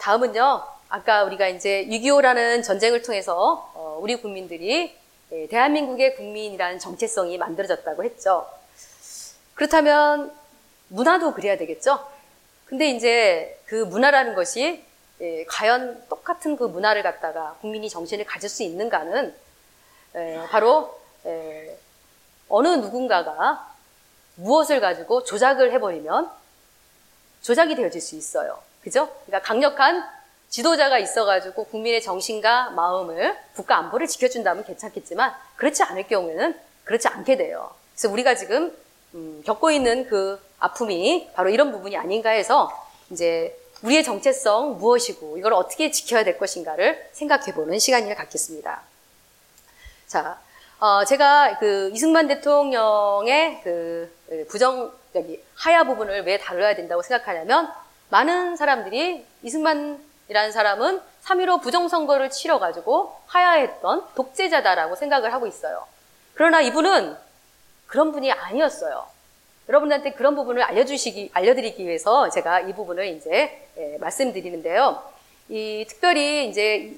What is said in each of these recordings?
다음은요. 아까 우리가 이제 6.25라는 전쟁을 통해서 우리 국민들이 대한민국의 국민이라는 정체성이 만들어졌다고 했죠. 그렇다면 문화도 그래야 되겠죠? 근데 이제 그 문화라는 것이 과연 똑같은 그 문화를 갖다가 국민이 정신을 가질 수 있는가는 바로 어느 누군가가 무엇을 가지고 조작을 해버리면 조작이 되어질 수 있어요. 그죠? 그러니까 강력한 지도자가 있어가지고 국민의 정신과 마음을, 국가 안보를 지켜준다면 괜찮겠지만 그렇지 않을 경우에는 그렇지 않게 돼요. 그래서 우리가 지금 겪고 있는 그 아픔이 바로 이런 부분이 아닌가 해서 이제 우리의 정체성 무엇이고 이걸 어떻게 지켜야 될 것인가를 생각해보는 시간을 갖겠습니다. 자, 제가 그 이승만 대통령의 그 하야 부분을 왜 다뤄야 된다고 생각하냐면 많은 사람들이 이승만이라는 사람은 3.15 부정선거를 치러가지고 하야했던 독재자다라고 생각을 하고 있어요. 그러나 이분은 그런 분이 아니었어요. 여러분들한테 그런 부분을 알려드리기 위해서 제가 이 부분을 이제 말씀드리는데요. 특별히 이제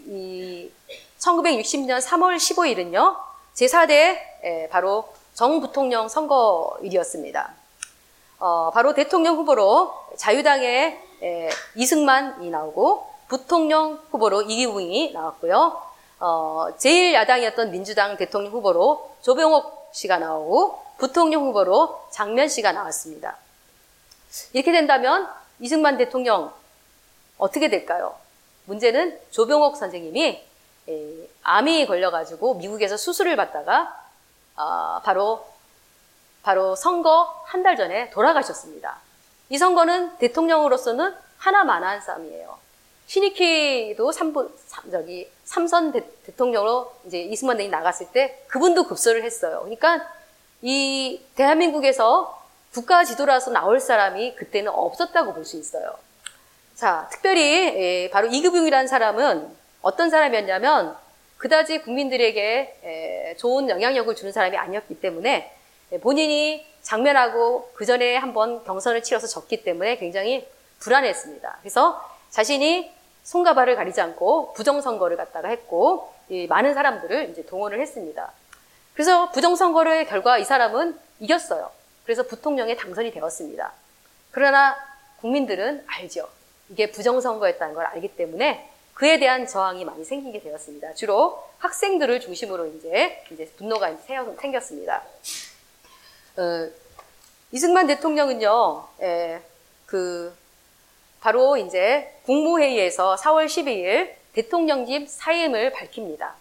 1960년 3월 15일은요, 제4대 바로 정부통령 선거일이었습니다. 바로 대통령 후보로 자유당의 이승만이 나오고 부통령 후보로 이기붕이 나왔고요. 제1야당이었던 민주당 대통령 후보로 조병옥 씨가 나오고 부통령 후보로 장면 씨가 나왔습니다. 이렇게 된다면 이승만 대통령 어떻게 될까요? 문제는 조병옥 선생님이 암이 걸려가지고 미국에서 수술을 받다가 바로 선거 한 달 전에 돌아가셨습니다. 이 선거는 대통령으로서는 하나만한 싸움이에요. 신익희도 3선 대통령으로 이제 이승만 대통령이 나갔을 때 그분도 급소를 했어요. 그러니까 이 대한민국에서 국가 지도라서 나올 사람이 그때는 없었다고 볼 수 있어요. 자, 특별히 바로 이기붕이라는 사람은 어떤 사람이었냐면 그다지 국민들에게 좋은 영향력을 주는 사람이 아니었기 때문에 본인이 장면하고 그 전에 한번 경선을 치러서 졌기 때문에 굉장히 불안했습니다. 그래서 자신이 손과 발을 가리지 않고 부정선거를 갖다가 했고 많은 사람들을 이제 동원을 했습니다. 그래서 부정선거의 결과 이 사람은 이겼어요. 그래서 부통령에 당선이 되었습니다. 그러나 국민들은 알죠. 이게 부정선거였다는 걸 알기 때문에 그에 대한 저항이 많이 생기게 되었습니다. 주로 학생들을 중심으로 이제 분노가 생겼습니다. 이승만 대통령은요, 바로 이제 국무회의에서 4월 12일 대통령직 사임을 밝힙니다.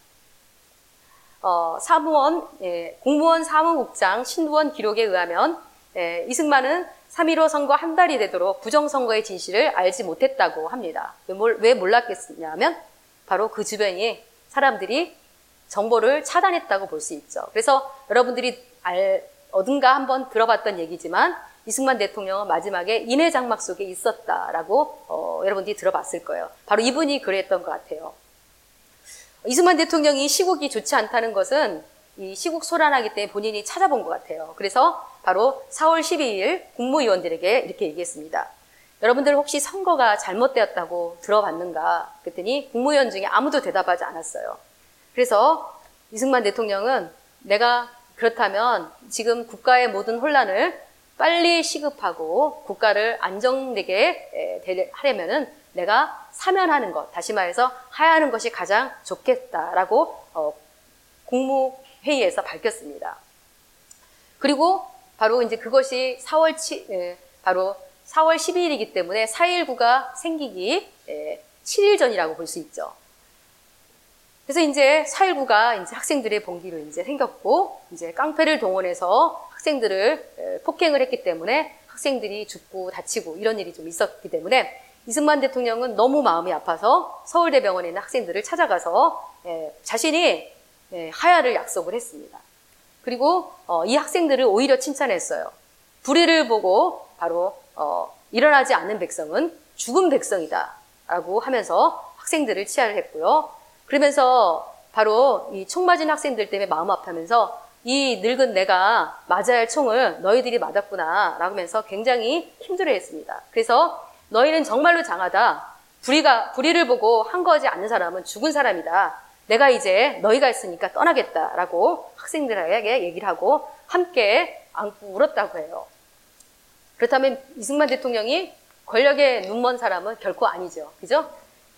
공무원 사무국장 신두원 기록에 의하면 이승만은 3.15 선거 한 달이 되도록 부정선거의 진실을 알지 못했다고 합니다. 왜 몰랐겠냐면 바로 그 주변에 사람들이 정보를 차단했다고 볼 수 있죠. 그래서 여러분들이 어딘가 한번 들어봤던 얘기지만 이승만 대통령은 마지막에 인해 장막 속에 있었다라고 여러분들이 들어봤을 거예요. 바로 이분이 그랬던 것 같아요. 이승만 대통령이 시국이 좋지 않다는 것은 이 시국 소란하기 때문에 본인이 찾아본 것 같아요. 그래서 바로 4월 12일 국무위원들에게 이렇게 얘기했습니다. 여러분들 혹시 선거가 잘못되었다고 들어봤는가? 그랬더니 국무위원 중에 아무도 대답하지 않았어요. 그래서 이승만 대통령은 내가 그렇다면 지금 국가의 모든 혼란을 빨리 시급하고 국가를 안정되게 하려면은 내가 사면하는 것, 다시 말해서 하야하는 것이 가장 좋겠다라고 국무회의에서 밝혔습니다. 그리고 바로 이제 그것이 바로 4월 12일이기 때문에 4.19가 생기기 7일 전이라고 볼 수 있죠. 그래서 이제 4.19가 이제 학생들의 봉기로 이제 생겼고, 이제 깡패를 동원해서 학생들을 폭행을 했기 때문에 학생들이 죽고 다치고 이런 일이 좀 있었기 때문에 이승만 대통령은 너무 마음이 아파서 서울대병원에 있는 학생들을 찾아가서 자신이 하야를 약속을 했습니다. 그리고 이 학생들을 오히려 칭찬했어요. 불의를 보고 바로 일어나지 않는 백성은 죽은 백성이다 라고 하면서 학생들을 치하를 했고요. 그러면서 바로 이 총 맞은 학생들 때문에 마음 아파하면서 이 늙은 내가 맞아야 할 총을 너희들이 맞았구나 라고 하면서 굉장히 힘들어했습니다. 그래서 너희는 정말로 장하다. 불의를 보고 한 거지 않는 사람은 죽은 사람이다. 내가 이제 너희가 있으니까 떠나겠다라고 학생들에게 얘기를 하고 함께 안고 울었다고 해요. 그렇다면 이승만 대통령이 권력에 눈먼 사람은 결코 아니죠. 그죠?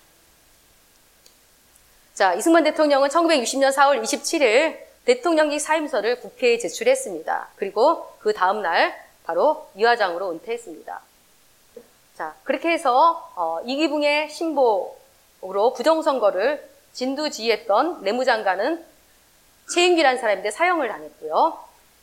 자, 이승만 대통령은 1960년 4월 27일 대통령직 사임서를 국회에 제출했습니다. 그리고 그 다음날 바로 이화장으로 은퇴했습니다. 자, 그렇게 해서 이기붕의 신복으로 부정선거를 진두지휘했던 내무장관은 최인기라는 사람인데 사형을 당했고요.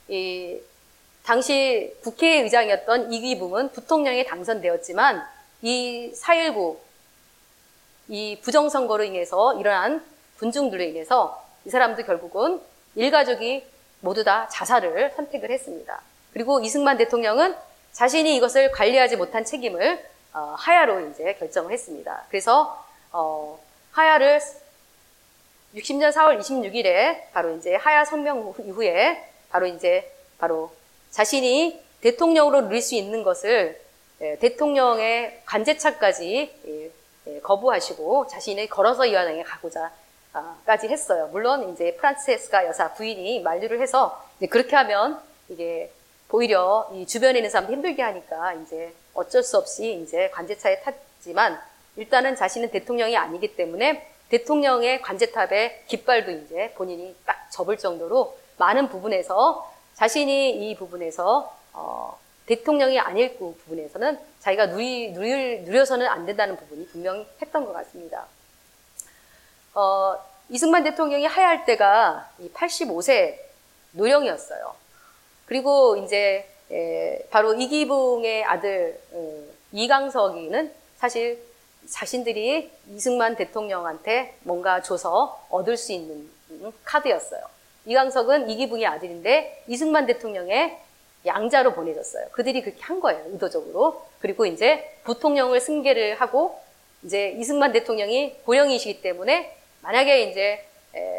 당시 국회의장이었던 이기붕은 부통령에 당선되었지만 이 4.19 이 부정선거로 인해서 일어난 분중들로 인해서 이 사람도 결국은 일가족이 모두 다 자살을 선택을 했습니다. 그리고 이승만 대통령은 자신이 이것을 관리하지 못한 책임을 하야로 이제 결정을 했습니다. 그래서 하야를 60년 4월 26일에 바로 이제 하야 성명 이후에 바로 자신이 대통령으로 누릴 수 있는 것을 대통령의 관제차까지 거부하시고 자신이 걸어서 이화장에 가고자까지 했어요. 물론 이제 프란체스카 여사 부인이 만류를 해서 이제 그렇게 하면 이게 오히려 이 주변에 있는 사람도 힘들게 하니까 이제 어쩔 수 없이 이제 관제차에 탔지만 일단은 자신은 대통령이 아니기 때문에 대통령의 관제탑에 깃발도 이제 본인이 딱 접을 정도로 많은 부분에서 자신이 이 부분에서 대통령이 아닐 부분에서는 자기가 누려서는 안 된다는 부분이 분명히 했던 것 같습니다. 이승만 대통령이 하야할 때가 85세 노령이었어요. 그리고 이제 바로 이기붕의 아들 이강석이는 사실 자신들이 이승만 대통령한테 뭔가 줘서 얻을 수 있는 카드였어요. 이강석은 이기붕의 아들인데 이승만 대통령의 양자로 보내줬어요. 그들이 그렇게 한 거예요, 의도적으로. 그리고 이제 부통령을 승계를 하고 이제 이승만 대통령이 고령이시기 때문에 만약에 이제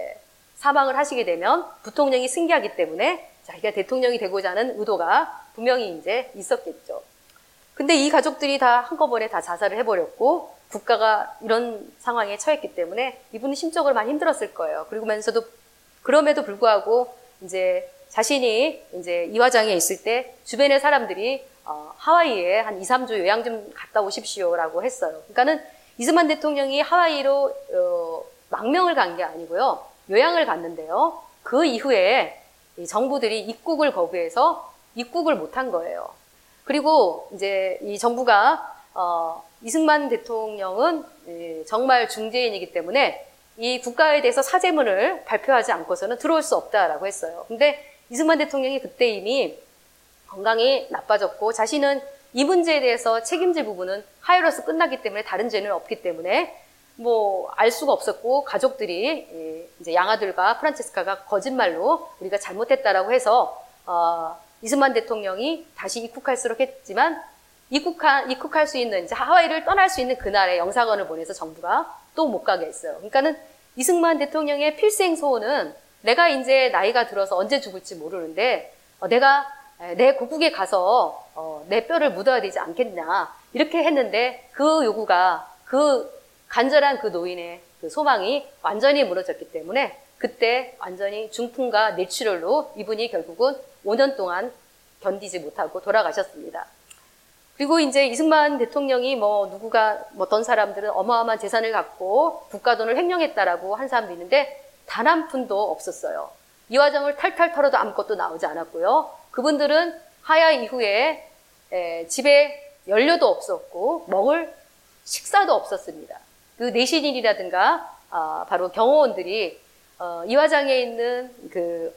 사망을 하시게 되면 부통령이 승계하기 때문에 자기가 대통령이 되고자 하는 의도가 분명히 이제 있었겠죠. 근데 이 가족들이 다 한꺼번에 다 자살을 해버렸고 국가가 이런 상황에 처했기 때문에 이분은 심적으로 많이 힘들었을 거예요. 그럼에도 불구하고 이제 자신이 이제 이화장에 있을 때 주변의 사람들이 하와이에 한 2, 3주 요양 좀 갔다 오십시오라고 했어요. 그러니까는 이승만 대통령이 하와이로 망명을 간 게 아니고요. 요양을 갔는데요. 그 이후에 이 정부들이 입국을 거부해서 입국을 못한 거예요. 그리고 이제 이 정부가 이승만 대통령은 정말 중재인이기 때문에 이 국가에 대해서 사죄문을 발표하지 않고서는 들어올 수 없다라고 했어요. 근데 이승만 대통령이 그때 이미 건강이 나빠졌고 자신은 이 문제에 대해서 책임질 부분은 하야로서 끝났기 때문에 다른 죄는 없기 때문에 뭐 알 수가 없었고 가족들이 이제 양아들과 프란체스카가 거짓말로 우리가 잘못했다라고 해서 이승만 대통령이 다시 입국할수록 했지만 입국할 수 있는 이제 하와이를 떠날 수 있는 그날에 영사관을 보내서 정부가 또 못 가게 했어요. 그러니까는 이승만 대통령의 필생 소원은 내가 이제 나이가 들어서 언제 죽을지 모르는데 내가 내 고국에 가서 내 뼈를 묻어야 되지 않겠냐 이렇게 했는데 그 요구가 그 간절한 그 노인의 그 소망이 완전히 무너졌기 때문에 그때 완전히 중풍과 뇌출혈로 이분이 결국은 5년 동안 견디지 못하고 돌아가셨습니다. 그리고 이제 이승만 대통령이 어떤 사람들은 어마어마한 재산을 갖고 국가돈을 횡령했다라고 한 사람도 있는데 단 한 푼도 없었어요. 이화장을 탈탈 털어도 아무것도 나오지 않았고요. 그분들은 하야 이후에 집에 연료도 없었고 먹을 식사도 없었습니다. 그 내신인이라든가 바로 경호원들이 이화장에 있는 그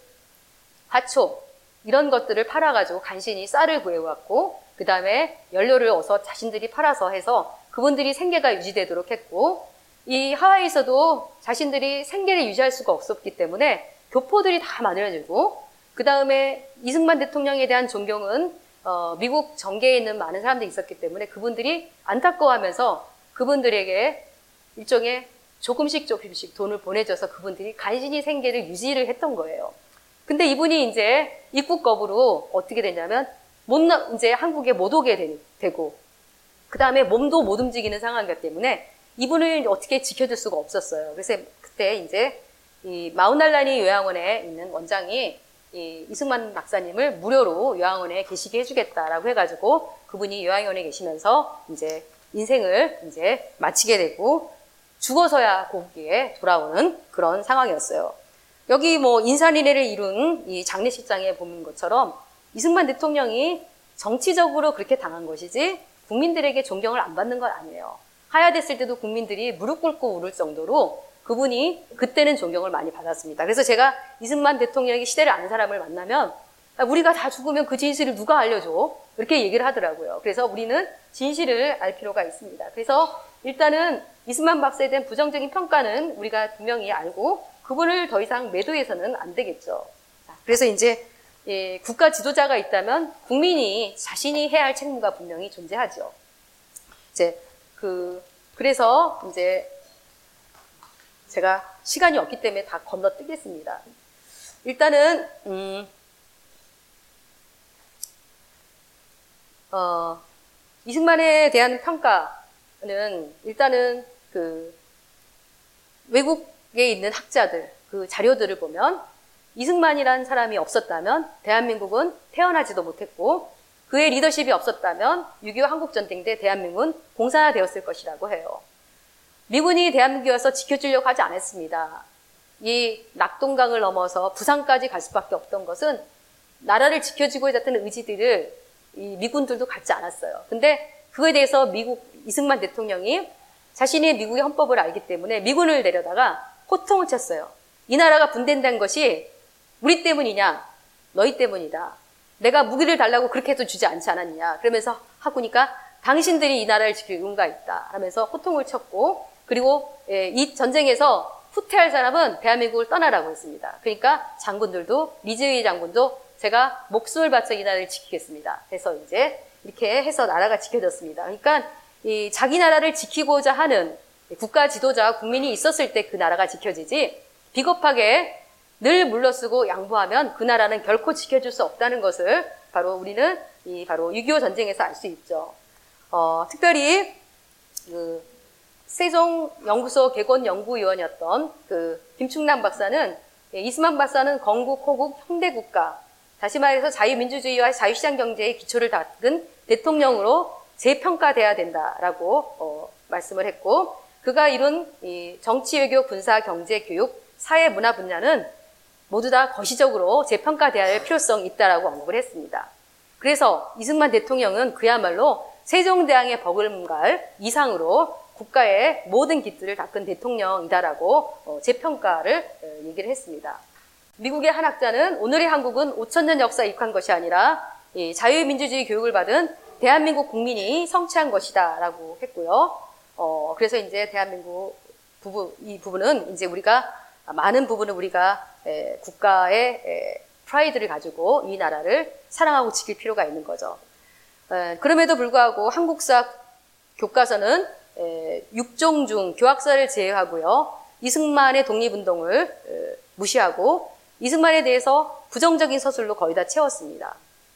화초 이런 것들을 팔아가지고 간신히 쌀을 구해왔고 그 다음에 연료를 얻어서 자신들이 팔아서 해서 그분들이 생계가 유지되도록 했고 이 하와이에서도 자신들이 생계를 유지할 수가 없었기 때문에 교포들이 다 만들어지고 그 다음에 이승만 대통령에 대한 존경은 미국 정계에 있는 많은 사람들이 있었기 때문에 그분들이 안타까워하면서 그분들에게 일종의 조금씩 돈을 보내줘서 그분들이 간신히 생계를 유지를 했던 거예요. 근데 이분이 이제 입국 거부로 어떻게 되냐면 이제 한국에 못 오게 되고 그 다음에 몸도 못 움직이는 상황이기 때문에 이분을 어떻게 지켜줄 수가 없었어요. 그래서 그때 이제 이 마운날라니 요양원에 있는 원장이 이 이승만 박사님을 무료로 요양원에 계시게 해주겠다라고 해가지고 그분이 요양원에 계시면서 이제 인생을 이제 마치게 되고 죽어서야 거기에 돌아오는 그런 상황이었어요. 여기 뭐 인산인해를 이룬 이 장례식장에 보는 것처럼 이승만 대통령이 정치적으로 그렇게 당한 것이지 국민들에게 존경을 안 받는 건 아니에요. 하야됐을 때도 국민들이 무릎 꿇고 울을 정도로 그분이 그때는 존경을 많이 받았습니다. 그래서 제가 이승만 대통령의 시대를 아는 사람을 만나면 우리가 다 죽으면 그 진실을 누가 알려줘? 이렇게 얘기를 하더라고요. 그래서 우리는 진실을 알 필요가 있습니다. 그래서 일단은 이승만 박사에 대한 부정적인 평가는 우리가 분명히 알고 그분을 더 이상 매도해서는 안 되겠죠. 그래서 이제 국가 지도자가 있다면 국민이 자신이 해야 할 책무가 분명히 존재하죠. 그래서 이제 제가 시간이 없기 때문에 다 건너뛰겠습니다. 일단은 이승만에 대한 평가는 일단은 그 외국에 있는 학자들 그 자료들을 보면 이승만이라는 사람이 없었다면 대한민국은 태어나지도 못했고 그의 리더십이 없었다면 6.25 한국전쟁 때 대한민국은 공산화되었을 것이라고 해요. 미군이 대한민국에 와서 지켜주려고 하지 않았습니다. 이 낙동강을 넘어서 부산까지 갈 수밖에 없던 것은 나라를 지켜주고자 했던 의지들을 이 미군들도 갖지 않았어요. 근데 그거에 대해서 이승만 대통령이 자신이 미국의 헌법을 알기 때문에 미군을 내려다가 호통을 쳤어요. 이 나라가 분단된 것이 우리 때문이냐? 너희 때문이다. 내가 무기를 달라고 그렇게 해도 주지 않지 않았냐? 그러면서 하고니까 당신들이 이 나라를 지킬 의무가 있다. 하면서 호통을 쳤고 그리고 이 전쟁에서 후퇴할 사람은 대한민국을 떠나라고 했습니다. 그러니까 장군들도 리즈웨이 장군도 제가 목숨을 바쳐 이 나라를 지키겠습니다. 해서 이제 이렇게 해서 나라가 지켜졌습니다. 그러니까 이 자기 나라를 지키고자 하는 국가 지도자와 국민이 있었을 때 그 나라가 지켜지지 비겁하게 늘 물러쓰고 양보하면 그 나라는 결코 지켜줄 수 없다는 것을 바로 우리는 바로 6.25 전쟁에서 알 수 있죠. 특별히 그 세종연구소 개건연구위원이었던 그 김충남 박사는 이승만 박사는 건국, 호국, 형대국가 다시 말해서 자유민주주의와 자유시장 경제의 기초를 닦은 대통령으로 재평가돼야 된다라고 말씀을 했고 그가 이룬 이 정치, 외교, 군사, 경제, 교육, 사회, 문화 분야는 모두 다 거시적으로 재평가돼야 할 필요성이 있다라고 언급을 했습니다. 그래서 이승만 대통령은 그야말로 세종대왕의 버금갈 이상으로 국가의 모든 깃들을 닦은 대통령이다라고 재평가를 얘기를 했습니다. 미국의 한 학자는 오늘의 한국은 5,000년 역사에 익한 것이 아니라 자유민주주의 교육을 받은 대한민국 국민이 성취한 것이다라고 했고요. 그래서 이제 대한민국 이 부분은 이제 많은 부분은 우리가 국가의 프라이드를 가지고 이 나라를 사랑하고 지킬 필요가 있는 거죠. 그럼에도 불구하고 한국사 교과서는 육종 중 교학사를 제외하고요. 이승만의 독립운동을 무시하고 이승만에 대해서 부정적인 서술로 거의 다 채웠습니다.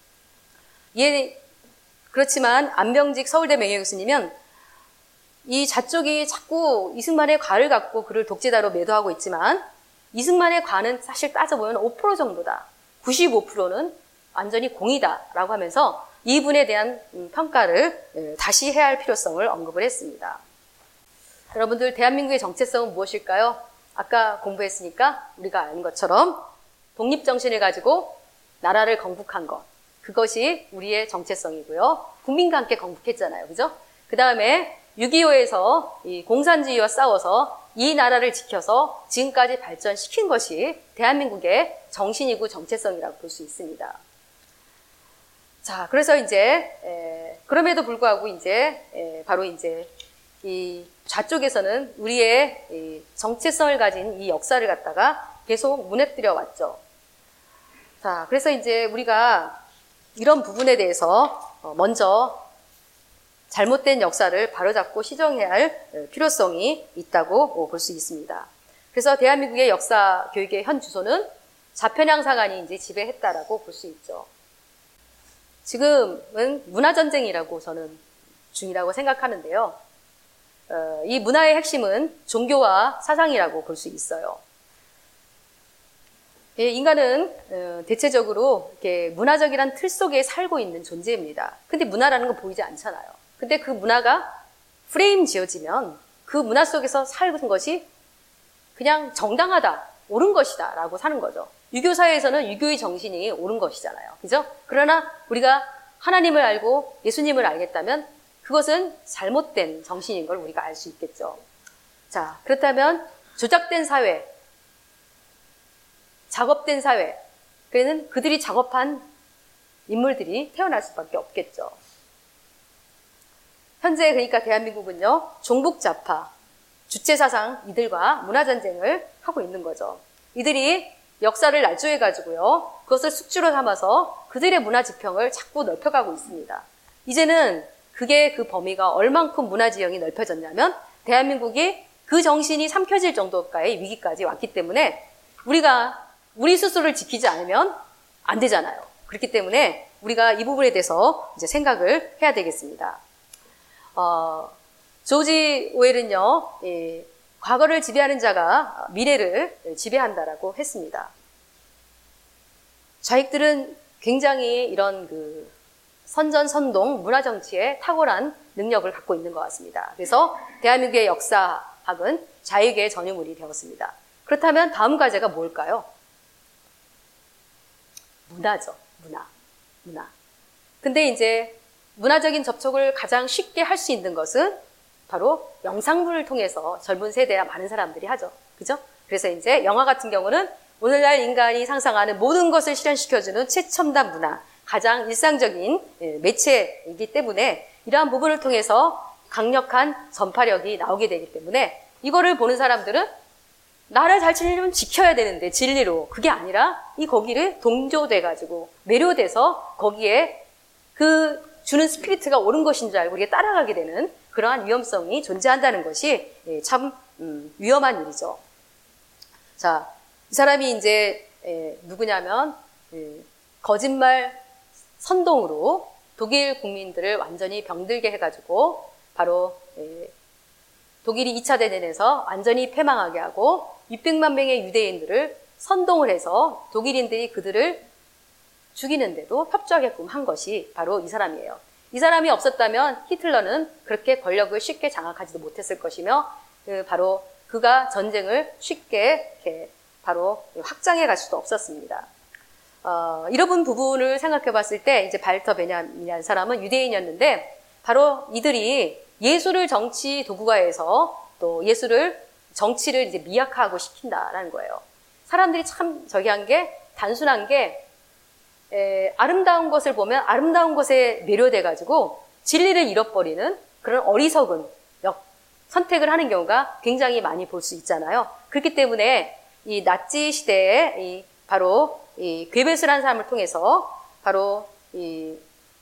그렇지만 안병직 서울대 명예교수님은 이 좌쪽이 자꾸 이승만의 과를 갖고 그를 독재자로 매도하고 있지만 이승만의 과는 사실 따져보면 5% 정도다. 95%는 완전히 공이다라고 하면서 이분에 대한 평가를 다시 해야 할 필요성을 언급을 했습니다. 여러분들 대한민국의 정체성은 무엇일까요? 아까 공부했으니까 우리가 아는 것처럼 독립정신을 가지고 나라를 건국한 것. 그것이 우리의 정체성이고요. 국민과 함께 건국했잖아요. 그죠? 그 다음에 6.25에서 이 공산주의와 싸워서 이 나라를 지켜서 지금까지 발전시킨 것이 대한민국의 정신이고 정체성이라고 볼 수 있습니다. 자, 그래서 이제, 그럼에도 불구하고 이제, 바로 이제, 이 좌쪽에서는 우리의 이 정체성을 가진 이 역사를 갖다가 계속 무너뜨려 왔죠. 자, 그래서 이제 우리가 이런 부분에 대해서 먼저 잘못된 역사를 바로잡고 시정해야 할 필요성이 있다고 볼 수 있습니다. 그래서 대한민국의 역사 교육의 현 주소는 좌편향 상한이 이제 지배했다라고 볼 수 있죠. 지금은 문화전쟁이라고 저는 중이라고 생각하는데요. 이 문화의 핵심은 종교와 사상이라고 볼 수 있어요. 예, 인간은 대체적으로 이렇게 문화적이란 틀 속에 살고 있는 존재입니다. 근데 문화라는 건 보이지 않잖아요. 근데 그 문화가 프레임 지어지면 그 문화 속에서 살는 것이 그냥 정당하다, 옳은 것이다 라고 사는 거죠. 유교 사회에서는 유교의 정신이 옳은 것이잖아요. 그죠? 그러나 우리가 하나님을 알고 예수님을 알겠다면 그것은 잘못된 정신인 걸 우리가 알 수 있겠죠. 자, 그렇다면 조작된 사회, 작업된 사회, 그래는 그들이 작업한 인물들이 태어날 수밖에 없겠죠. 현재 그러니까 대한민국은요, 종북좌파, 주체사상 이들과 문화전쟁을 하고 있는 거죠. 이들이 역사를 날조해가지고요, 그것을 숙주로 삼아서 그들의 문화지평을 자꾸 넓혀가고 있습니다. 이제는 그게 그 범위가 얼만큼 문화지형이 넓혀졌냐면 대한민국이 그 정신이 삼켜질 정도까지 위기까지 왔기 때문에 우리가 우리 스스로를 지키지 않으면 안 되잖아요. 그렇기 때문에 우리가 이 부분에 대해서 이제 생각을 해야 되겠습니다. 조지 오웰은요, 과거를 지배하는 자가 미래를 지배한다라고 했습니다. 좌익들은 굉장히 이런 그 선전선동 문화정치에 탁월한 능력을 갖고 있는 것 같습니다. 그래서 대한민국의 역사학은 좌익의 전유물이 되었습니다. 그렇다면 다음 과제가 뭘까요? 문화죠. 문화. 근데 이제 문화적인 접촉을 가장 쉽게 할 수 있는 것은 바로 영상물을 통해서 젊은 세대와 많은 사람들이 하죠. 그죠? 그래서 이제 영화 같은 경우는 오늘날 인간이 상상하는 모든 것을 실현시켜주는 최첨단 문화, 가장 일상적인 매체이기 때문에 이러한 부분을 통해서 강력한 전파력이 나오게 되기 때문에 이거를 보는 사람들은 나를 잘 지키려면 지켜야 되는데 진리로 그게 아니라 이 거기를 동조돼가지고 매료돼서 거기에 그 주는 스피리트가 옳은 것인 줄 알고 우리가 따라가게 되는 그러한 위험성이 존재한다는 것이 참 위험한 일이죠. 자, 이 사람이 이제 누구냐면 거짓말 선동으로 독일 국민들을 완전히 병들게 해가지고 바로 독일이 2차 대전에서 완전히 패망하게 하고 600만 명의 유대인들을 선동을 해서 독일인들이 그들을 죽이는데도 협조하게끔 한 것이 바로 이 사람이에요. 이 사람이 없었다면 히틀러는 그렇게 권력을 쉽게 장악하지도 못했을 것이며 바로 그가 전쟁을 쉽게 이렇게 바로 확장해 갈 수도 없었습니다. 이런 부분을 생각해 봤을 때 이제 발터 베냐민이라는 사람은 유대인이었는데 바로 이들이 예술을 정치 도구화해서 또 예술을 정치를 이제 미약화하고 시킨다라는 거예요. 사람들이 참 저기 한 게 단순한 게 아름다운 것을 보면 아름다운 것에 매료돼가지고 진리를 잃어버리는 그런 어리석은 선택을 하는 경우가 굉장히 많이 볼 수 있잖아요. 그렇기 때문에 이 나치 시대에 바로 이 괴베스라는 사람을 통해서 바로 이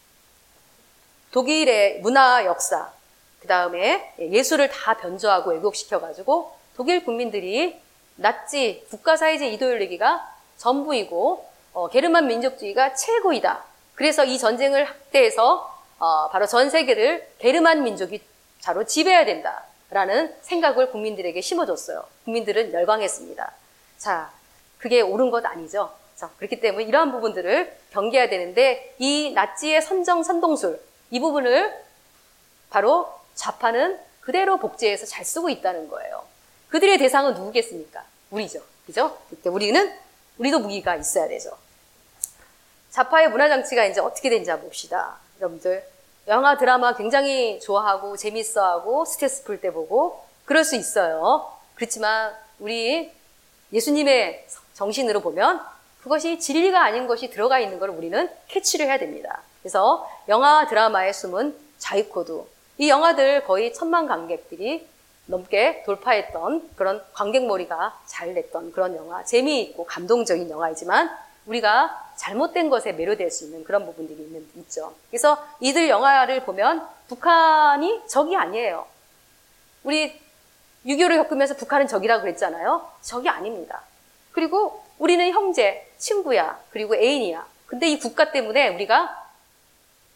독일의 문화 역사, 그 다음에 예술을 다 변조하고 왜곡시켜가지고 독일 국민들이 나치 국가사회주의 이데올로기가 전부이고 게르만 민족주의가 최고이다. 그래서 이 전쟁을 확대해서 바로 전 세계를 게르만 민족이 바로 지배해야 된다라는 생각을 국민들에게 심어줬어요. 국민들은 열광했습니다. 자, 그게 옳은 것 아니죠. 자, 그렇기 때문에 이러한 부분들을 경계해야 되는데 이 나치의 선동술 이 부분을 바로 좌파는 그대로 복제해서 잘 쓰고 있다는 거예요. 그들의 대상은 누구겠습니까? 우리죠. 그죠? 우리도 무기가 있어야 되죠. 좌파의 문화장치가 이제 어떻게 되는지 한번 봅시다. 여러분들, 영화, 드라마 굉장히 좋아하고, 재밌어하고, 스트레스 풀 때 보고, 그럴 수 있어요. 그렇지만, 우리 예수님의 정신으로 보면, 그것이 진리가 아닌 것이 들어가 있는 걸 우리는 캐치를 해야 됩니다. 그래서, 영화, 드라마에 숨은 자유코드. 이 영화들 거의 1000만 관객들이 넘게 돌파했던 그런 관객몰이가 잘 냈던 그런 영화, 재미있고 감동적인 영화이지만 우리가 잘못된 것에 매료될 수 있는 그런 부분들이 있죠. 그래서 이들 영화를 보면 북한이 적이 아니에요. 우리 6.25를 겪으면서 북한은 적이라고 그랬잖아요. 적이 아닙니다. 그리고 우리는 형제, 친구야, 그리고 애인이야. 근데 이 국가 때문에 우리가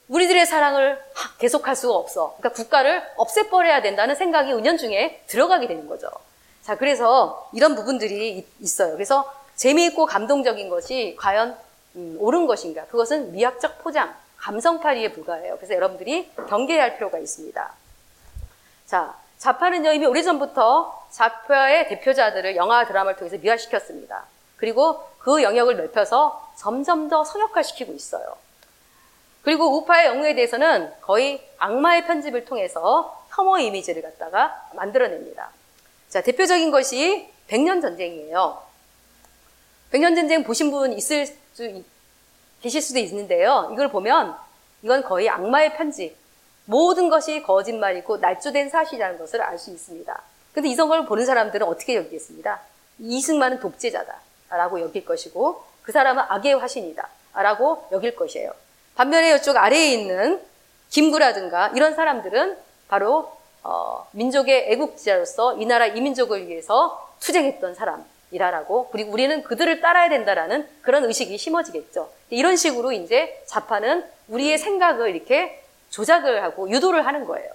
우리들의 사랑을 계속할 수가 없어. 그러니까 국가를 없애버려야 된다는 생각이 은연중에 들어가게 되는 거죠. 자, 그래서 이런 부분들이 있어요. 그래서 재미있고 감동적인 것이 과연 옳은 것인가? 그것은 미학적 포장, 감성팔이에 불과해요. 그래서 여러분들이 경계해야 할 필요가 있습니다. 자, 좌파는요, 이미 오래전부터 좌파의 대표자들을 영화, 드라마를 통해서 미화시켰습니다. 그리고 그 영역을 넓혀서 점점 더 성역화시키고 있어요. 그리고 우파의 영웅에 대해서는 거의 악마의 편집을 통해서 혐오 이미지를 갖다가 만들어냅니다. 자, 대표적인 것이 백년전쟁이에요. 백년전쟁 보신 분 계실 수도 있는데요. 이걸 보면 이건 거의 악마의 편집, 모든 것이 거짓말이고 날조된 사실이라는 것을 알 수 있습니다. 근데 이런 걸 보는 사람들은 어떻게 여기겠습니다? 이승만은 독재자다라고 여길 것이고 그 사람은 악의 화신이다라고 여길 것이에요. 반면에 이쪽 아래에 있는 김구라든가 이런 사람들은 바로 민족의 애국자로서 이 나라 이 민족을 위해서 투쟁했던 사람이라고, 그리고 우리는 그들을 따라야 된다라는 그런 의식이 심어지겠죠. 이런 식으로 이제 좌파는 우리의 생각을 이렇게 조작을 하고 유도를 하는 거예요.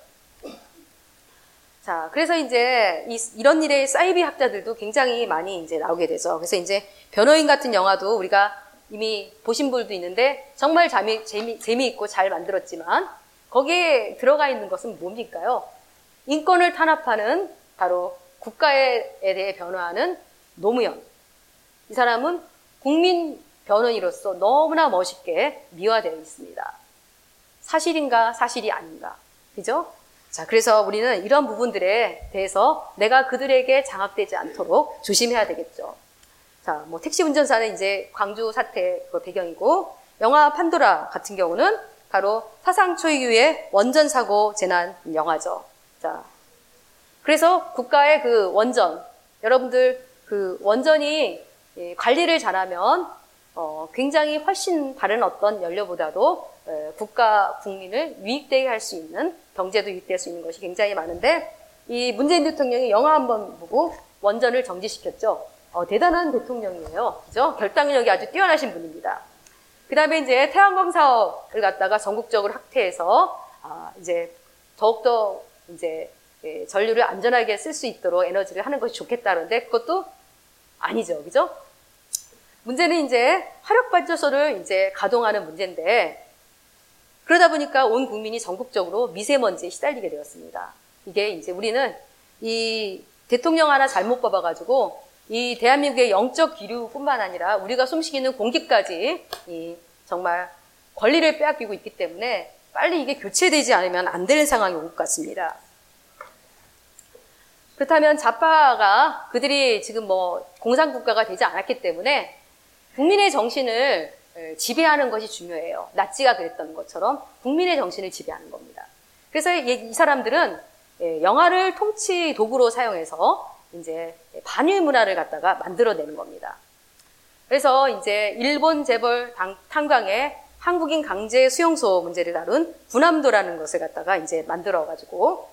자, 그래서 이제 이런 일에 사이비 학자들도 굉장히 많이 이제 나오게 되죠. 그래서 이제 변호인 같은 영화도 우리가 이미 보신 분도 있는데 정말 재미있고 잘 만들었지만 거기에 들어가 있는 것은 뭡니까요? 인권을 탄압하는 바로 국가에 대해 변호하는 노무현. 이 사람은 국민 변호인으로서 너무나 멋있게 미화되어 있습니다. 사실인가 사실이 아닌가. 그죠? 자, 그래서 우리는 이런 부분들에 대해서 내가 그들에게 장악되지 않도록 조심해야 되겠죠. 자, 뭐 택시 운전사는 이제 광주 사태 그 배경이고, 영화 판도라 같은 경우는 바로 사상 초유의 원전 사고 재난 영화죠. 자, 그래서 국가의 그 원전, 여러분들 그 원전이 관리를 잘하면 굉장히 훨씬 다른 어떤 연료보다도 국가 국민을 유익되게 할 수 있는, 경제도 유익될 수 있는 것이 굉장히 많은데, 이 문재인 대통령이 영화 한번 보고 원전을 정지시켰죠. 대단한 대통령이에요. 그죠? 결단력이 아주 뛰어나신 분입니다. 그 다음에 이제 태양광 사업을 갖다가 전국적으로 확대해서, 이제 더욱더 이제 전류를 안전하게 쓸 수 있도록 에너지를 하는 것이 좋겠다는데 그것도 아니죠. 그죠? 문제는 이제 화력발전소를 이제 가동하는 문제인데, 그러다 보니까 온 국민이 전국적으로 미세먼지에 시달리게 되었습니다. 이게 이제 우리는 이 대통령 하나 잘못 뽑아가지고 이 대한민국의 영적 기류뿐만 아니라 우리가 숨쉬는 공기까지 이 정말 권리를 빼앗기고 있기 때문에 빨리 이게 교체되지 않으면 안 되는 상황이 올 것 같습니다. 그렇다면 좌파가 그들이 지금 뭐 공산국가가 되지 않았기 때문에 국민의 정신을 지배하는 것이 중요해요. 나치가 그랬던 것처럼 국민의 정신을 지배하는 겁니다. 그래서 이 사람들은 영화를 통치 도구로 사용해서 이제 반일 문화를 갖다가 만들어내는 겁니다. 그래서 이제 일본 재벌 탄광의 한국인 강제 수용소 문제를 다룬 군함도라는 것을 갖다가 이제 만들어가지고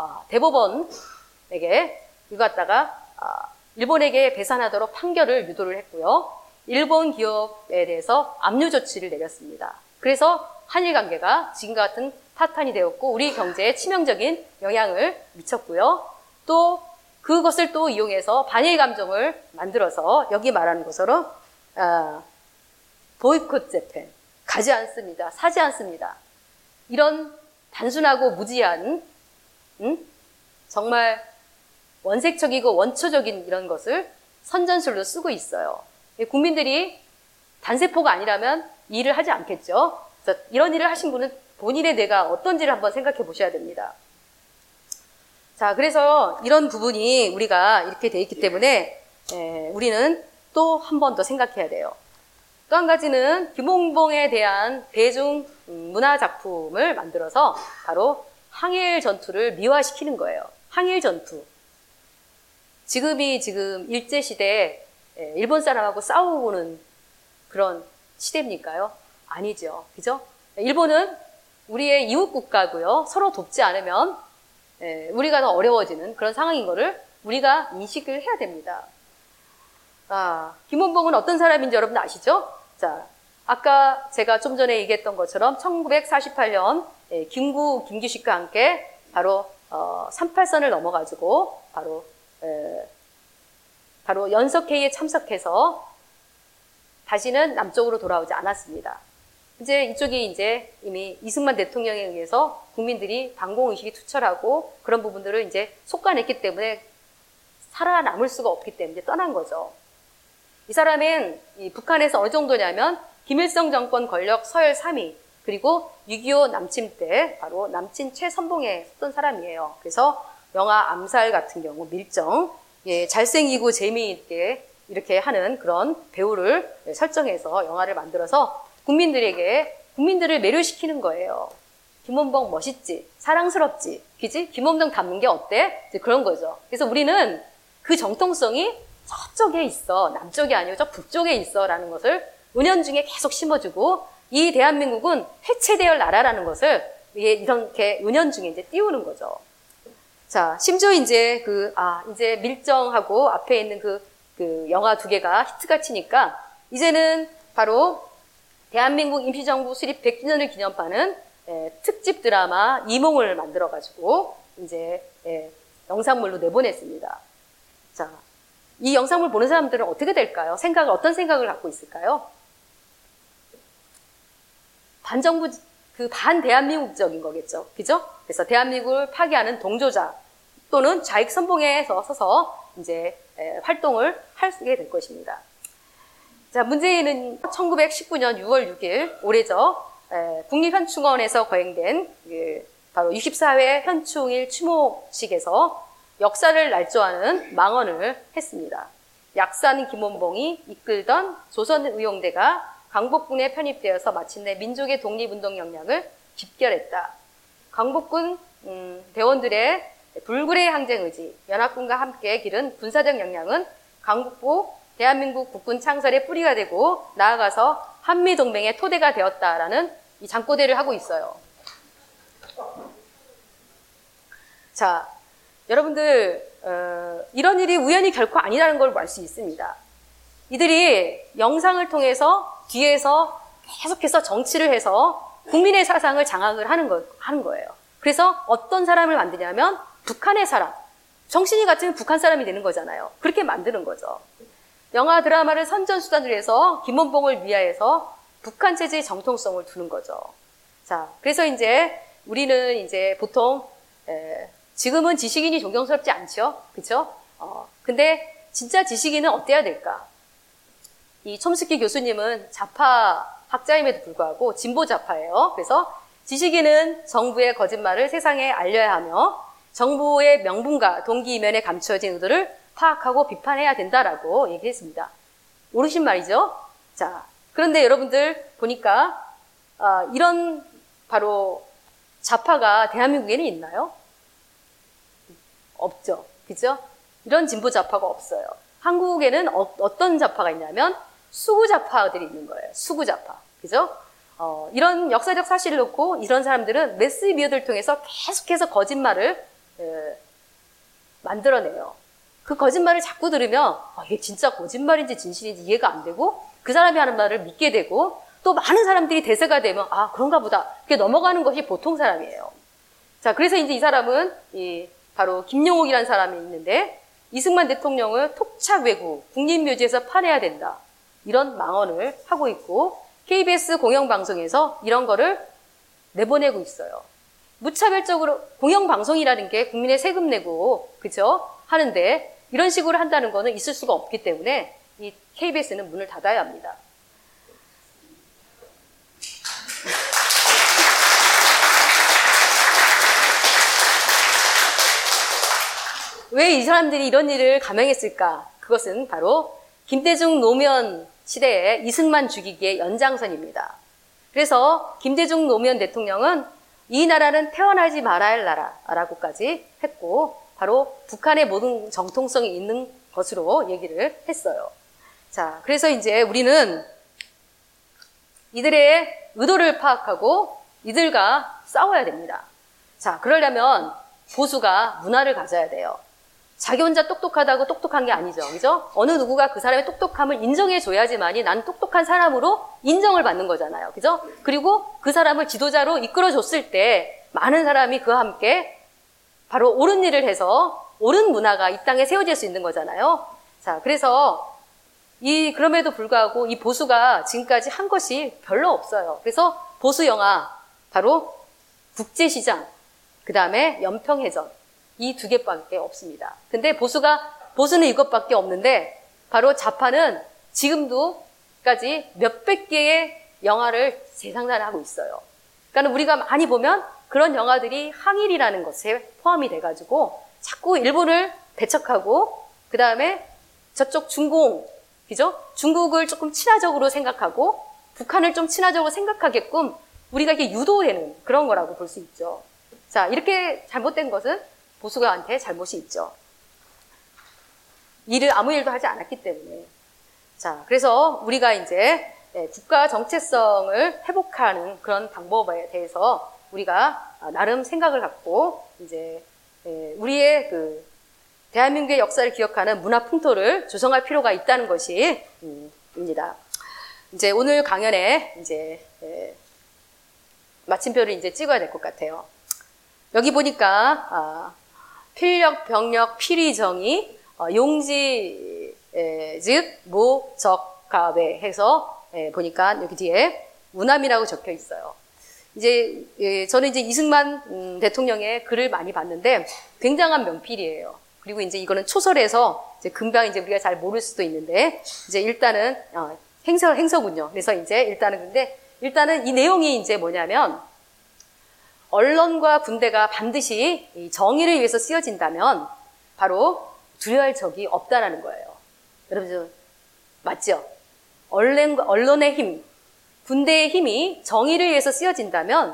대법원에게 이거 갖다가 일본에게 배산하도록 판결을 유도를 했고요. 일본 기업에 대해서 압류 조치를 내렸습니다. 그래서 한일 관계가 지금과 같은 파탄이 되었고 우리 경제에 치명적인 영향을 미쳤고요. 또 그것을 또 이용해서 반일 감정을 만들어서 여기 말하는 것처럼 보이콧 재팬, 가지 않습니다. 사지 않습니다. 이런 단순하고 무지한 정말 원색적이고 원초적인 이런 것을 선전술로 쓰고 있어요. 국민들이 단세포가 아니라면 이 일을 하지 않겠죠. 그래서 이런 일을 하신 분은 본인의 뇌가 어떤지를 한번 생각해 보셔야 됩니다. 자, 그래서 이런 부분이 우리가 이렇게 돼 있기 때문에 우리는 또 한 번 더 생각해야 돼요. 또 한 가지는 김홍봉에 대한 대중 문화 작품을 만들어서 바로 항일 전투를 미화시키는 거예요. 항일 전투. 지금이 지금 일제시대에 일본 사람하고 싸우는 그런 시대입니까요? 아니죠. 그죠? 일본은 우리의 이웃 국가고요. 서로 돕지 않으면 우리가 더 어려워지는 그런 상황인 거를 우리가 인식을 해야 됩니다. 김원봉은 어떤 사람인지 여러분 아시죠? 자, 아까 제가 좀 전에 얘기했던 것처럼 1948년 김규식과 함께 바로 38선을 넘어가지고 바로 연석회의에 참석해서 다시는 남쪽으로 돌아오지 않았습니다. 이제 이쪽이 이제 이미 이승만 대통령에 의해서 국민들이 반공의식이 투철하고 그런 부분들을 이제 속아냈기 때문에 살아남을 수가 없기 때문에 떠난 거죠. 이 사람은 이 북한에서 어느 정도냐면 김일성 정권 권력 서열 3위 그리고 6.25 남침 때 바로 남친 최선봉에 섰던 사람이에요. 그래서 영화 암살 같은 경우 밀정 잘생기고 재미있게 이렇게 하는 그런 배우를 설정해서 영화를 만들어서 국민들을 매료시키는 거예요. 김원봉 멋있지? 사랑스럽지? 그지? 김원봉 닮는 게 어때? 이제 그런 거죠. 그래서 우리는 그 정통성이 저쪽에 있어. 남쪽이 아니고 저 북쪽에 있어. 라는 것을 은연중에 계속 심어주고 이 대한민국은 해체될 나라라는 것을 이렇게 은연중에 이제 띄우는 거죠. 자, 심지어 이제 이제 밀정하고 앞에 있는 그 영화 두 개가 히트가 치니까 이제는 바로 대한민국 임시정부 수립 100주년을 기념하는 특집 드라마 이몽을 만들어가지고 이제 영상물로 내보냈습니다. 자, 이 영상물 보는 사람들은 어떻게 될까요? 어떤 생각을 갖고 있을까요? 반정부, 반대한민국적인 거겠죠. 그죠? 그래서 대한민국을 파괴하는 동조자 또는 좌익 선봉에 서서 이제 활동을 하게 될 것입니다. 자, 문제는 1919년 6월 6일 올해죠. 국립현충원에서 거행된 바로 64회 현충일 추모식에서 역사를 날조하는 망언을 했습니다. 약산 김원봉이 이끌던 조선의용대가 광복군에 편입되어서 마침내 민족의 독립운동 역량을 집결했다. 광복군 대원들의 불굴의 항쟁 의지, 연합군과 함께 기른 군사적 역량은 광복부 대한민국 국군 창설의 뿌리가 되고 나아가서 한미동맹의 토대가 되었다라는 이 잠꼬대를 하고 있어요. 자, 여러분들 이런 일이 우연이 결코 아니라는 걸 알 수 있습니다. 이들이 영상을 통해서 뒤에서 계속해서 정치를 해서 국민의 사상을 장악을 하는 거예요. 그래서 어떤 사람을 만드냐면 북한의 사람, 정신이 같으면 북한 사람이 되는 거잖아요. 그렇게 만드는 거죠. 영화 드라마를 선전수단으로 해서 김원봉을 위하여서 북한 체제의 정통성을 두는 거죠. 자, 그래서 이제 우리는 이제 보통 지금은 지식인이 존경스럽지 않죠, 그렇죠? 근데 진짜 지식인은 어때야 될까? 이 촘스키 교수님은 좌파 학자임에도 불구하고 진보 좌파예요. 그래서 지식인은 정부의 거짓말을 세상에 알려야 하며 정부의 명분과 동기 이면에 감추어진 의도를 파악하고 비판해야 된다라고 얘기했습니다. 옳으신 말이죠? 자, 그런데 여러분들 보니까 이런 바로 좌파가 대한민국에는 있나요? 없죠. 그죠? 이런 진보 좌파가 없어요. 한국에는 어떤 좌파가 있냐면 수구 좌파들이 있는 거예요. 수구 좌파. 그죠? 이런 역사적 사실을 놓고 이런 사람들은 매스 미디어를 통해서 계속해서 거짓말을 만들어내요. 그 거짓말을 자꾸 들으면 이게 진짜 거짓말인지 진실인지 이해가 안 되고 그 사람이 하는 말을 믿게 되고 또 많은 사람들이 대세가 되면 그런가 보다. 그게 넘어가는 것이 보통 사람이에요. 자, 그래서 이제 이 사람은 바로 김용옥이라는 사람이 있는데 이승만 대통령을 토착 외구 국립묘지에서 파내야 된다. 이런 망언을 하고 있고 KBS 공영방송에서 이런 거를 내보내고 있어요. 무차별적으로 공영방송이라는 게 국민의 세금 내고 그죠? 하는데 이런 식으로 한다는 거는 있을 수가 없기 때문에 이 KBS는 문을 닫아야 합니다. 왜 이 사람들이 이런 일을 감행했을까? 그것은 바로 김대중 노무현 시대의 이승만 죽이기의 연장선입니다. 그래서 김대중 노무현 대통령은 이 나라는 태어나지 말아야 할 나라라고까지 했고 바로 북한의 모든 정통성이 있는 것으로 얘기를 했어요. 자, 그래서 이제 우리는 이들의 의도를 파악하고 이들과 싸워야 됩니다. 자, 그러려면 보수가 문화를 가져야 돼요. 자기 혼자 똑똑하다고 똑똑한 게 아니죠. 그죠? 어느 누구가 그 사람의 똑똑함을 인정해줘야지만이 난 똑똑한 사람으로 인정을 받는 거잖아요. 그죠? 그리고 그 사람을 지도자로 이끌어줬을 때 많은 사람이 그와 함께 바로 옳은 일을 해서 옳은 문화가 이 땅에 세워질 수 있는 거잖아요. 자, 그래서 그럼에도 불구하고 이 보수가 지금까지 한 것이 별로 없어요. 그래서 보수 영화, 바로 국제시장, 그 다음에 연평해전, 이 두 개밖에 없습니다. 근데 보수는 이것밖에 없는데, 바로 좌파는 지금도까지 몇백 개의 영화를 재생산하고 있어요. 그러니까 우리가 많이 보면 그런 영화들이 항일이라는 것에 포함이 돼가지고 자꾸 일본을 배척하고, 그 다음에 저쪽 그죠? 중국을 조금 친화적으로 생각하고, 북한을 좀 친화적으로 생각하게끔 우리가 이게 유도되는 그런 거라고 볼 수 있죠. 자, 이렇게 잘못된 것은 보수가한테 잘못이 있죠. 아무 일도 하지 않았기 때문에. 자, 그래서 우리가 이제 국가 정체성을 회복하는 그런 방법에 대해서 우리가 나름 생각을 갖고 이제 우리의 대한민국의 역사를 기억하는 문화 풍토를 조성할 필요가 있다는 것이 입니다. 이제 오늘 강연에 이제 마침표를 이제 찍어야 될 것 같아요. 여기 보니까 필력, 병력, 필의, 정의, 용지, 즉, 모, 적, 가외 해서 보니까 여기 뒤에 우남이라고 적혀 있어요. 이제 저는 이제 이승만 대통령의 글을 많이 봤는데 굉장한 명필이에요. 그리고 이제 이거는 초설에서 이제 금방 이제 우리가 잘 모를 수도 있는데 이제 일단은 행서군요. 그래서 이제 일단은 이 내용이 이제 뭐냐면 언론과 군대가 반드시 이 정의를 위해서 쓰여진다면 바로 두려워할 적이 없다라는 거예요. 여러분 맞죠? 언론의 힘, 군대의 힘이 정의를 위해서 쓰여진다면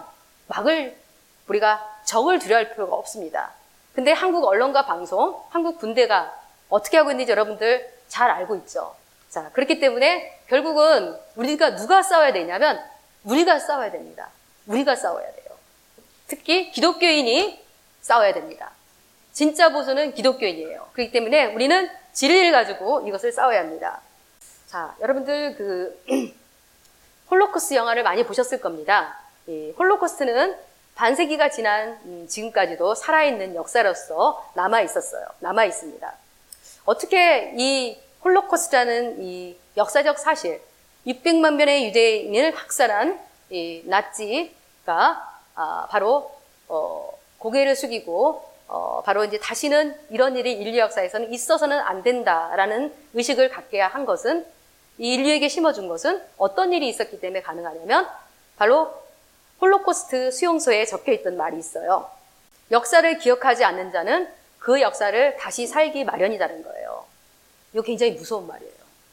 우리가 적을 두려워할 필요가 없습니다. 근데 한국 언론과 방송, 한국 군대가 어떻게 하고 있는지 여러분들 잘 알고 있죠. 자, 그렇기 때문에 결국은 우리가 누가 싸워야 되냐면 우리가 싸워야 됩니다. 우리가 싸워야 돼요. 특히 기독교인이 싸워야 됩니다. 진짜 보수는 기독교인이에요. 그렇기 때문에 우리는 진리를 가지고 이것을 싸워야 합니다. 자, 여러분들 홀로코스트 영화를 많이 보셨을 겁니다. 이 홀로코스트는 반세기가 지난 지금까지도 살아있는 역사로서 남아 있습니다. 어떻게 이 홀로코스트라는 이 역사적 사실, 600만 명의 유대인을 학살한 이 나치가 바로 고개를 숙이고 바로 이제 다시는 이런 일이 인류 역사에서는 있어서는 안 된다라는 의식을 갖게 한 것은 이 인류에게 심어준 것은 어떤 일이 있었기 때문에 가능하냐면 바로 홀로코스트 수용소에 적혀있던 말이 있어요. 역사를 기억하지 않는 자는 그 역사를 다시 살기 마련이라는 거예요. 이거 굉장히 무서운 말이에요.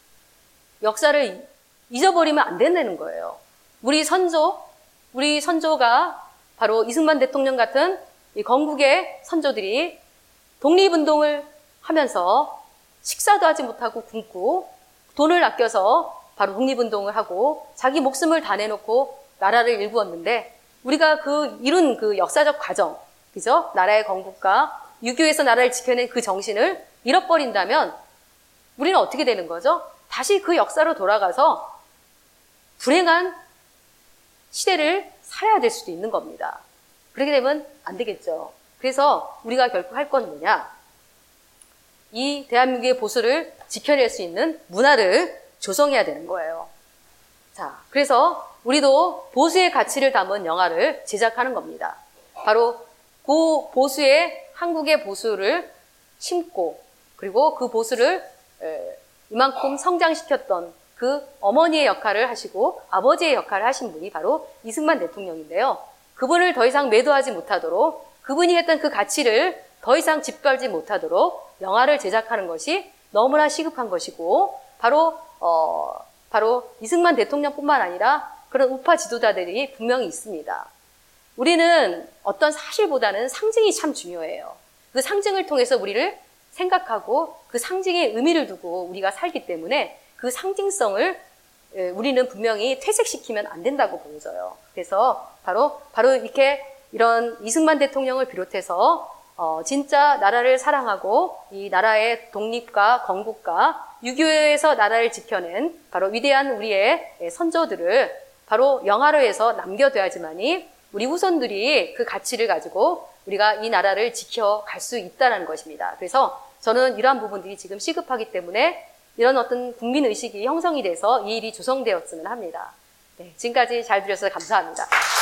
역사를 잊어버리면 안 된다는 거예요. 우리 선조가 바로 이승만 대통령 같은 이 건국의 선조들이 독립운동을 하면서 식사도 하지 못하고 굶고 돈을 아껴서 바로 독립운동을 하고 자기 목숨을 다 내놓고 나라를 일구었는데 우리가 이룬 그 역사적 과정, 그죠? 나라의 건국과 유교에서 나라를 지켜낸 그 정신을 잃어버린다면 우리는 어떻게 되는 거죠? 다시 그 역사로 돌아가서 불행한 시대를 살아야 될 수도 있는 겁니다. 그렇게 되면 안 되겠죠. 그래서 우리가 결국 할 건 뭐냐? 이 대한민국의 보수를 지켜낼 수 있는 문화를 조성해야 되는 거예요. 자, 그래서 우리도 보수의 가치를 담은 영화를 제작하는 겁니다. 바로 그 한국의 보수를 심고 그리고 그 보수를 이만큼 성장시켰던 그 어머니의 역할을 하시고 아버지의 역할을 하신 분이 바로 이승만 대통령인데요. 그분을 더 이상 매도하지 못하도록 그분이 했던 그 가치를 더 이상 짓밟지 못하도록 영화를 제작하는 것이 너무나 시급한 것이고 바로 이승만 대통령뿐만 아니라 그런 우파 지도자들이 분명히 있습니다. 우리는 어떤 사실보다는 상징이 참 중요해요. 그 상징을 통해서 우리를 생각하고 그 상징에 의미를 두고 우리가 살기 때문에 그 상징성을 우리는 분명히 퇴색시키면 안 된다고 보여져요. 그래서 바로 이렇게 이런 이승만 대통령을 비롯해서 진짜 나라를 사랑하고 이 나라의 독립과 건국과 유교에서 나라를 지켜낸 바로 위대한 우리의 선조들을 바로 영화로에서 남겨둬야지만이 우리 후손들이 그 가치를 가지고 우리가 이 나라를 지켜갈 수 있다는 것입니다. 그래서 저는 이러한 부분들이 지금 시급하기 때문에 이런 어떤 국민의식이 형성이 돼서 이 일이 조성되었으면 합니다. 네, 지금까지 잘 들으셔서 감사합니다.